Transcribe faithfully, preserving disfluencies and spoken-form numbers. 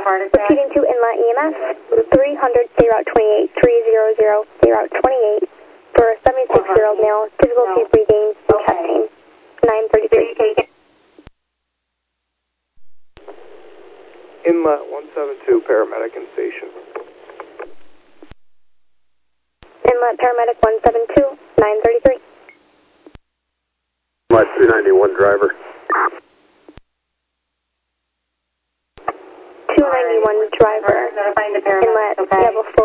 heart attack. Repeating to inlet E M S, three hundred, say route twenty-eight, three hundred, say route twenty-eight, for a seventy-six-year-old male, difficulty breathing and chest pain, nine thirty-three. Inlet one seven two, paramedic in station. Inlet paramedic one seven two, nine thirty-three. Inlet two ninety-one, driver. two ninety-one, driver. Notifying the paramedic, Inlet okay? level